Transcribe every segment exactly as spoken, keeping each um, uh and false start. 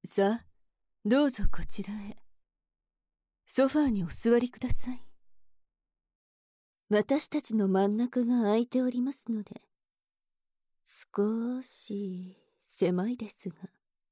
さあ、どうぞこちらへ。ソファーにお座りください。私たちの真ん中が空いておりますので、少し狭いですが。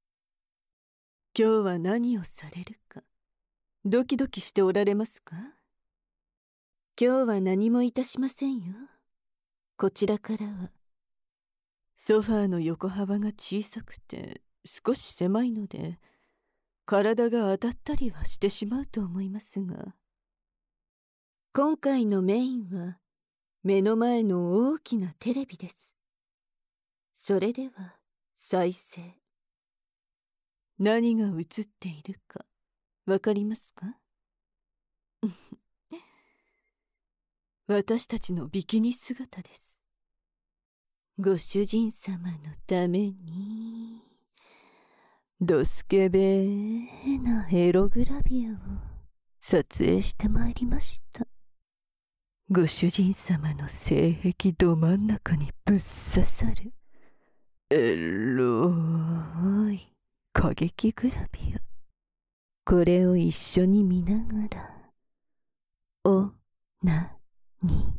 今日は何をされるか、ドキドキしておられますか？今日は何もいたしませんよ。こちらからは。ソファーの横幅が小さくて少し狭いので、体が当たったりはしてしまうと思いますが、今回のメインは目の前の大きなテレビです。それでは再生。何が映っているかわかりますか？私たちのビキニ姿です。ご主人様のためにドスケベーなエログラビアを撮影してまいりました。ご主人様の性癖ど真ん中にぶっ刺さるエロい過激グラビア。これを一緒に見ながらおなに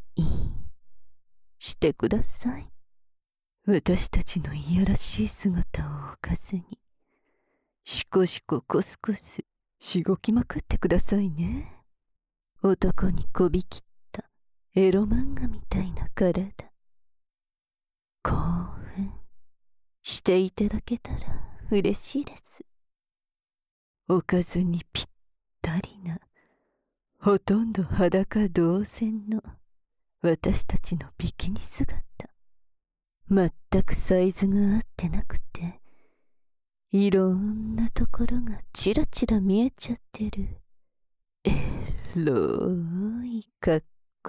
してください。私たちのいやらしい姿を置かずに、シコシココスコスしごきまくってくださいね。男にこびきったエロ漫画みたいな体、興奮していただけたら嬉しいです。おかずにぴったりな、ほとんど裸同然の私たちのビキニ姿。全くサイズが合ってなくて、いろんなところがチラチラ見えちゃってるエロい格好。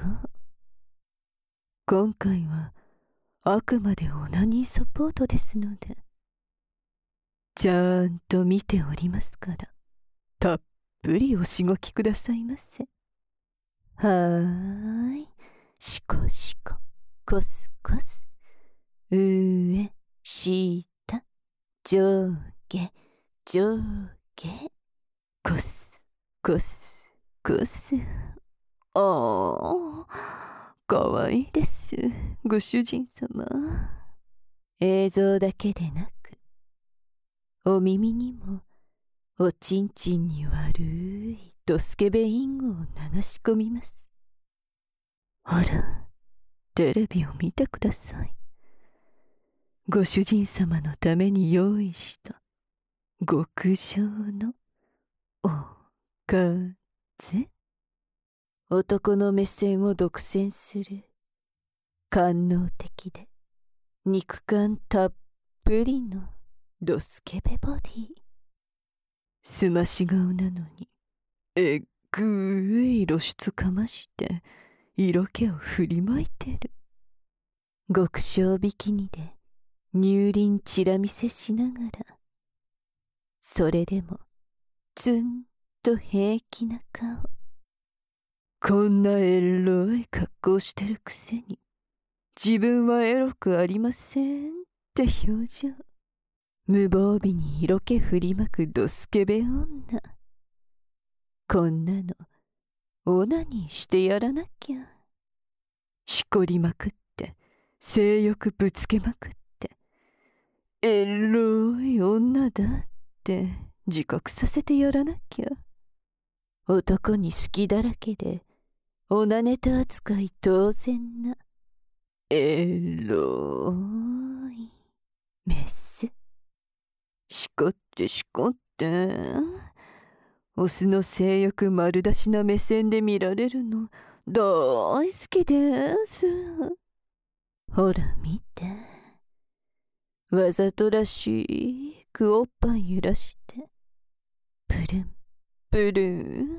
今回はあくまでオナニーサポートですので、ちゃんと見ておりますから、たっぷりおしごきくださいませ。はーい、シコシココスコス、上下上下上下、コスコスコス。ああ、かわいいです、ご主人様。映像だけでなく、お耳にもおちんちんに悪いドスケベインゴを流し込みます。ほら、テレビを見てください。ご主人様のために用意した極上のおかず。男の目線を独占する官能的で肉感たっぷりのドスケベボディ。すまし顔なのにえっぐい露出かまして色気を振りまいてる。極小ビキニで乳輪チラ見せしながら、それでもツンと平気な顔。こんなエロい格好してるくせに自分はエロくありませんって表情。無防備に色気振りまくドスケベ女。こんなのオナニーしてやらなきゃ。しこりまくって性欲ぶつけまくってエロい女だって自覚させてやらなきゃ。男に好きだらけでオナネタ扱い当然なエロいメス。しこってしこって、オスの性欲丸出しな目線で見られるの大好きです。ほら見て、わざとらしくおっぱい揺らしてプルンプルン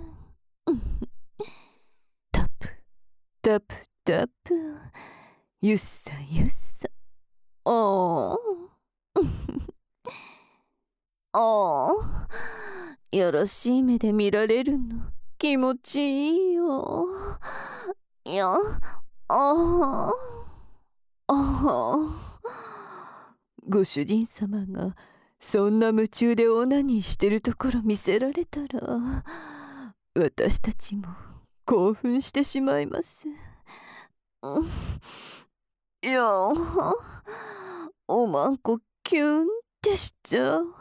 タプタプタプ、ゆっさゆっさ。ああああ、よろしい目で見られるの気持ちいいよ。いや、ああああ、ご主人様がそんな夢中でオナニーしてるところ見せられたら、私たちも興奮してしまいます。うん、いやー、おまんこキュンってしちゃう。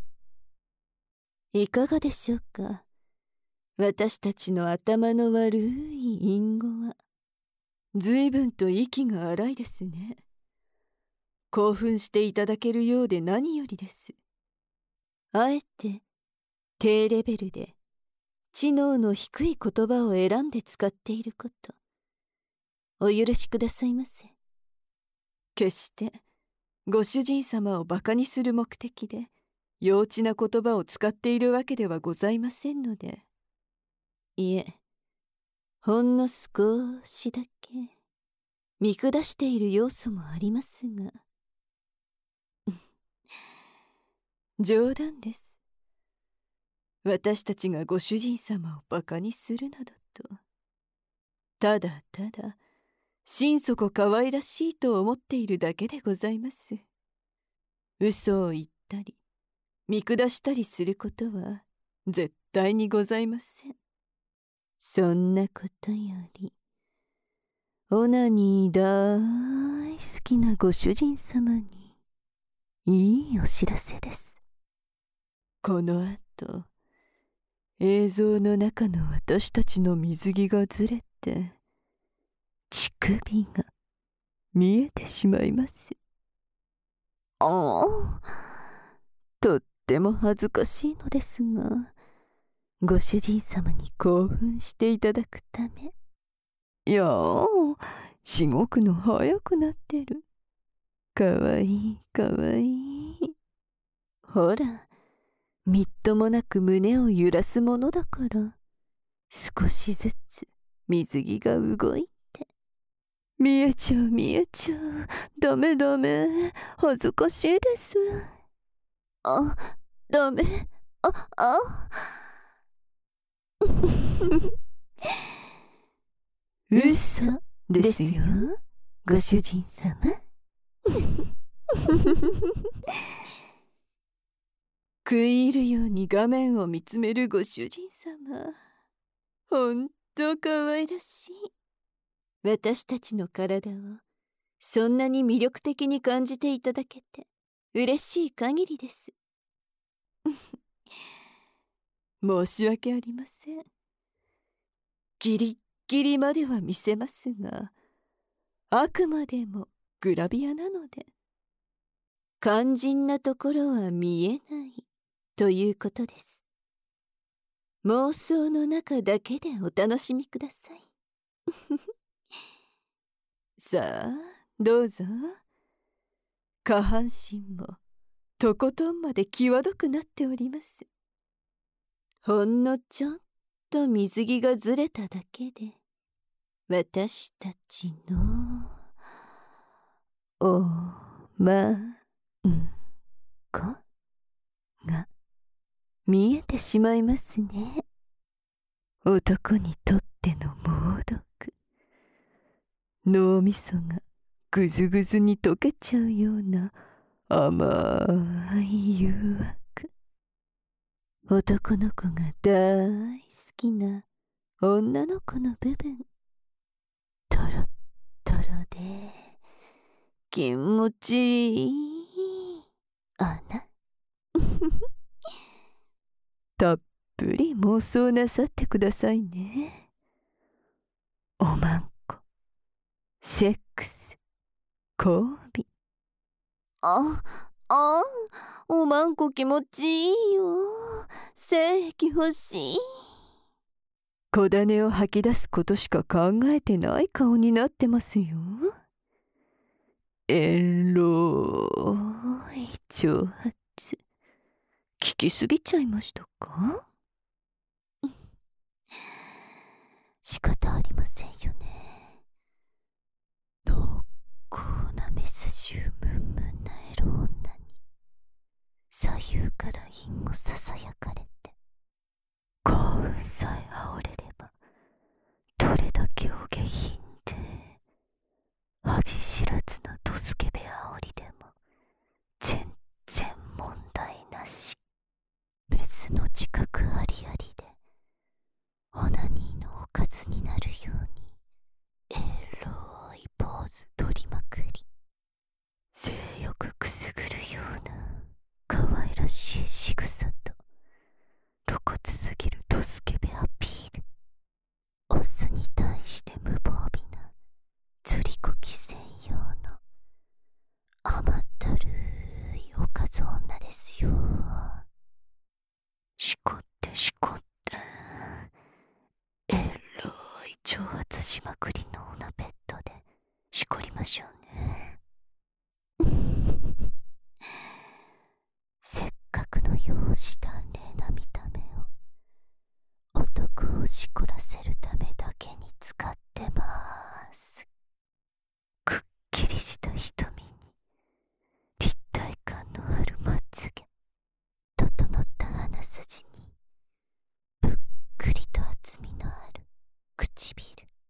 いかがでしょうか。私たちの頭の悪い隠語は随分と息が荒いですね。興奮していただけるようで何よりです。あえて低レベルで知能の低い言葉を選んで使っていること、お許しくださいませ。決してご主人様をバカにする目的で幼稚な言葉を使っているわけではございませんので。いえ、ほんの少しだけ見下している要素もありますが冗談です。私たちがご主人様をバカにするなどと、ただただ心底可愛らしいと思っているだけでございます。嘘を言ったり見下したりすることは絶対にございません。そんなことより、オナニー大好きなご主人様にいいお知らせです。この後、映像の中の私たちの水着がずれて乳首が見えてしまいます。ああ、とっても恥ずかしいのですが、ご主人様に興奮していただくため。いやー、しごくの早くなってる。かわいいかわいい。ほら、みっともなく胸を揺らすものだから、少しずつ水着が動いて。見えちゃう見えちゃう。ダメダメ。恥ずかしいです。あ、ダメ。あ、あ。嘘ですよ、ご主人様。食い入るように画面を見つめるご主人様、ほんと可愛らしい。私たちの体をそんなに魅力的に感じていただけて嬉しい限りです。申し訳ありません。ギリッギリまでは見せますが、あくまでもグラビアなので、肝心なところは見えないということです。妄想の中だけでお楽しみください。さあ、どうぞ。下半身もとことんまで際どくなっております。ほんのちょっと水着がずれただけで、私たちのおまんこが見えてしまいますね。男にとっての猛毒、脳みそがぐずぐずに溶けちゃうような甘い誘惑。男の子が大好きな女の子の部分、トロットロで気持ちいい穴。たっぷり妄想なさってくださいね。おまんこ、セックス、交尾。あ、あ、おまんこ気持ちいいよ。精液欲しい。小種を吐き出すことしか考えてない顔になってますよ。エロい挑発、聞きすぎちゃいましたか？仕方ありませんよね。濃厚なメス臭ムンムンなエロ女に左右から韻をささやかれて、興奮さえ煽れればどれだけお下品で恥知らずなドスケベ煽りでも全然問題自覚ありありでオナニーのおかずになるようにエロいポーズ取りまくり、性欲くすぐるような可愛らしい仕草と露骨すぎるドスケベアピール、オスに対して無防備な釣りこき専用の甘ったるいおかず女ですよ。しこってしこってエロい挑発しまくりのオナベッドでしこりましょうね。せっかくの容姿端麗な見た目を男をしこらせるためだけに使ってます。くっきりした瞳に立体感のあるまつげ、整った鼻筋にぷっくりと厚みのある唇、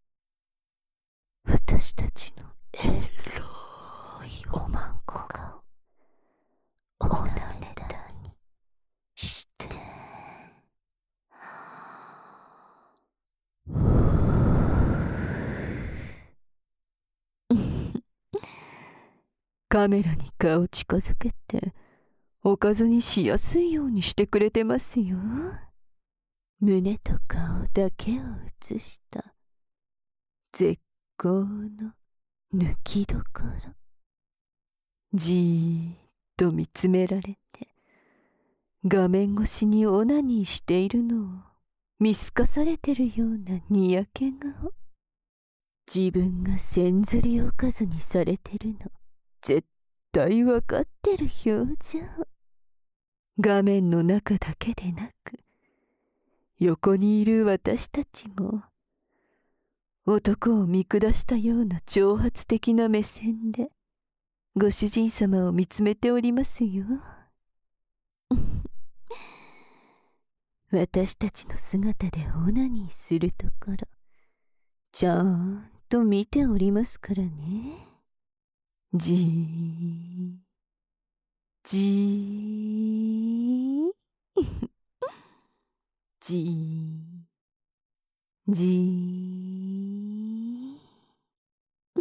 私たちのエロいおまんこ顔おなめだにしてカメラに顔近づけておかずにしやすいようにしてくれてますよ。胸と顔だけを映した絶好の抜きどころ、じーっと見つめられて画面越しにオナニーしているのを見透かされてるようなにやけ顔、自分が千釣りおかずにされてるの絶対わかってる表情。画面の中だけでなく横にいる私たちも男を見下したような挑発的な目線でご主人様を見つめておりますよ。私たちの姿でオナニーするところちゃんと見ておりますからね。じーじーじーじー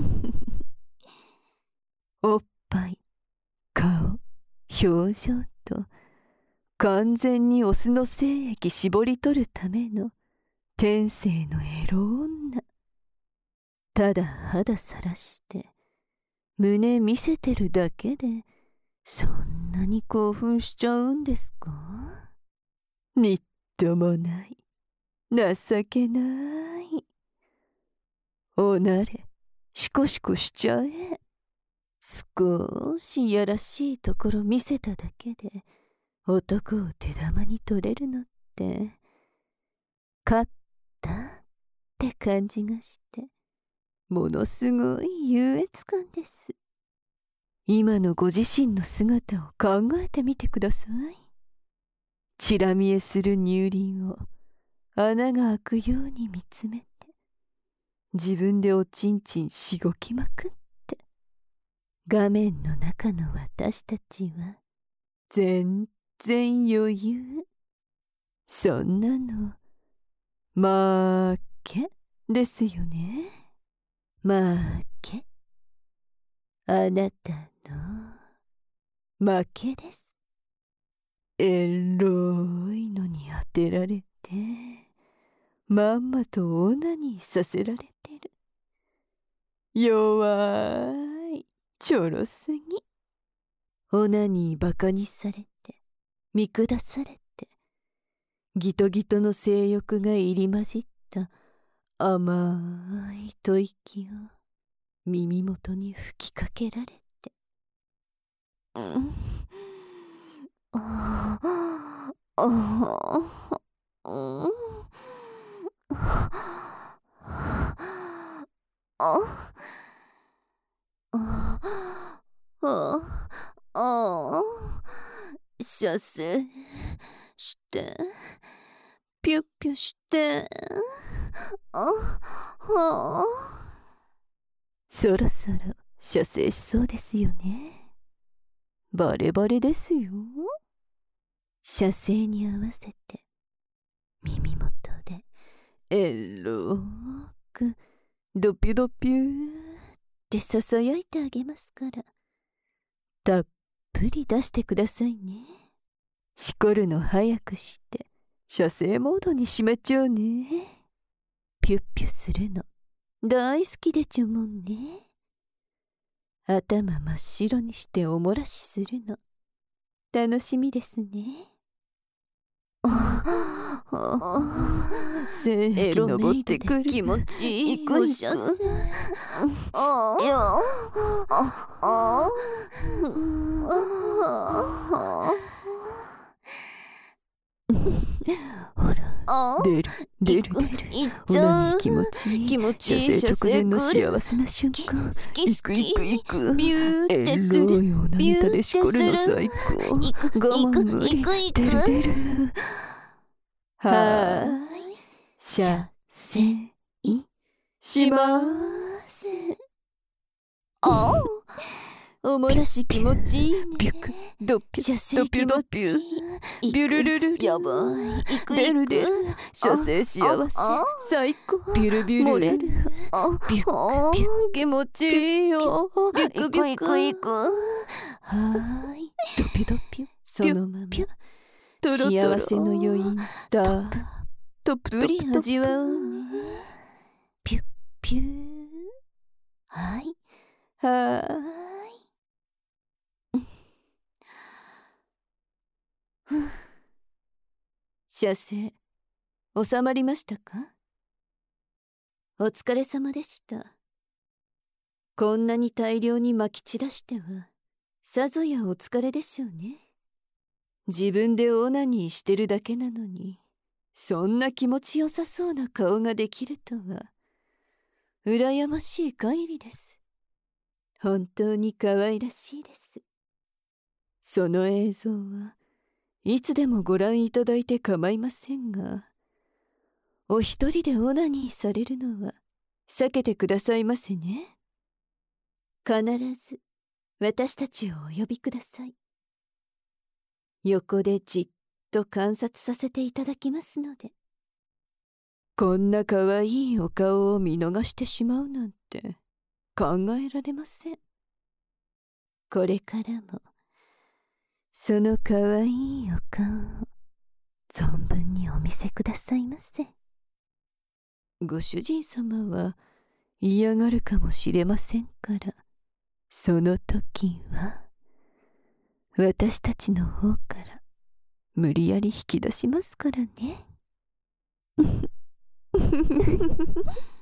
おっぱい、顔、表情と完全にオスの精液絞り取るための天性のエロ女。ただ肌さらして胸見せてるだけでそんなに興奮しちゃうんですか？みっともない、情けない。おなれ、シコシコしちゃえ。少しいやらしいところ見せただけで男を手玉に取れるのって勝ったって感じがしてものすごい優越感です。今のご自身の姿を考えてみてください。チラ見えする乳輪を穴が開くように見つめて自分でおちんちんしごきまくって、画面の中の私たちは全然余裕。そんなの負けですよね。負け。あなたの負けです。エロいのに当てられてまんまとオナニーさせられてる。弱いちょろすぎ。オナニーバカにされて見下されてギトギトの性欲が入り混じった甘い吐息を耳元に吹きかけられて、うんあああうんああああ射精してピュッピュしてああそろそろ射精しそうですよね。バレバレですよ。 射精に合わせて耳元でエローくドピュドピューってささやいてあげますから、たっぷり出してくださいね。しこるの早くして射精モードにしまちょうね。ピュッピュするの大好きでちょもんね。頭真っ白にしておもらしするの楽しみですね。精液登ってくる。気持ちいいお射精。ああほら、出る出る出る。オナニー気持ちいい。気持ちいい。射精直前の幸せな瞬間。好き好き。いくいくいく。ビューってする。エロいおなネタでしこるの最高。我慢無理。出る出る。はーい。射精しまーす。ああ。おもらし気持ちいいね。ビュクドピュドピュドピュビュルルルル。やばい。いくいく。出る出る。射精幸せ最高。ビュルビュル。漏れる。ビュクビュク気持ちいいよ。ビュクビュク。いくいく。はーい。ドピュドピュ。そのまま幸せの余韻だ。たっぷり味わうね。ピュッピュー。はい。はーい。射精収まりましたか？お疲れ様でした。こんなに大量にまき散らしてはさぞやお疲れでしょうね。自分でオナニーしてるだけなのにそんな気持ちよさそうな顔ができるとは羨ましい限りです。本当に可愛らしいです。その映像はいつでもご覧いただいて構いませんが、お一人でオナニーされるのは避けてくださいませね。必ず私たちをお呼びください。横でじっと観察させていただきますので。こんな可愛いお顔を見逃してしまうなんて考えられません。これからもその可愛いお顔を存分にお見せくださいませ。ご主人様は嫌がるかもしれませんから、その時は私たちの方から無理やり引き出しますからね。